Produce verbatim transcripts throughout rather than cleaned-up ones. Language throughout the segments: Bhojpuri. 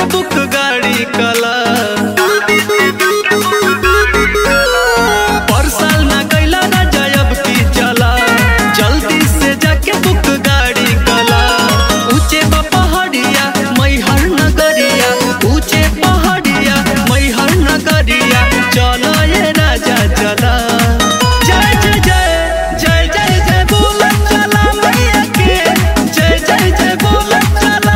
बुक गाड़ी कला पर साल ना कैला राजा अब की चला जल्दी से जाके बुक गाड़ी कला ऊंचे पहाड़िया मैहर नगरिया ऊंचे पहाड़िया मैहर नगरिया चलो ये राजा चला जय जय जय जय जय जय बोल चला मैया के जय जय जय बोल चला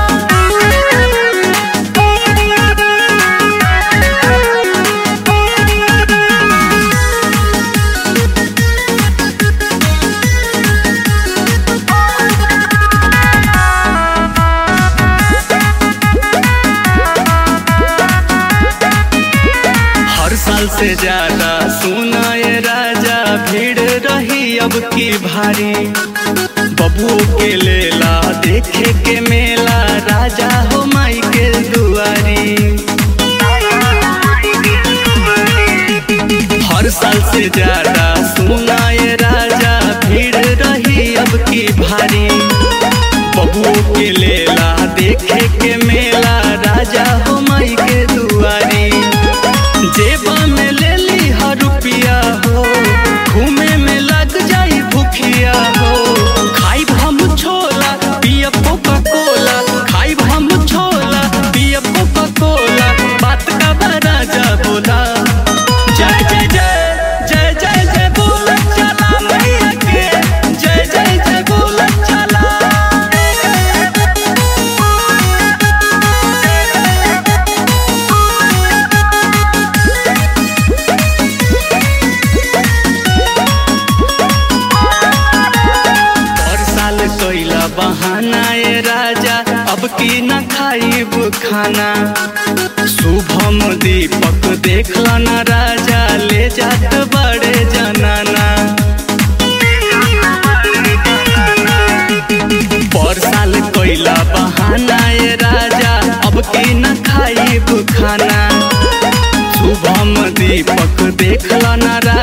हर साल से ज्यादा सुना ये राजा भीड़ रही अब की भारी बबुओ के लेला देखे के मेला राजा हो माई के दुआरी हर साल से ज्यादा सुना ये राजा भीड़ रही अब की भारी बबुओ के लेला देखे के मेला राजा हो माई के दुआरी जेबा में ले ली हर रुपया हो घूमे में लग जाई भूखिया हो खाई हम छोला पिया कोका कोला खाई हम छोला पिया कोका कोला बात का राजा बोला जय जय जय जय जय जय बोल चला मैया के जय जय जय बोल चला कोइला बहाना ये राजा अब की न खाइब खाना शुभम दीपक देखला ना राजा ले जात बड़े जनाना पर साल कोइला बहाना ये राजा अब की न खाइब खाना शुभम दीपक देखला ना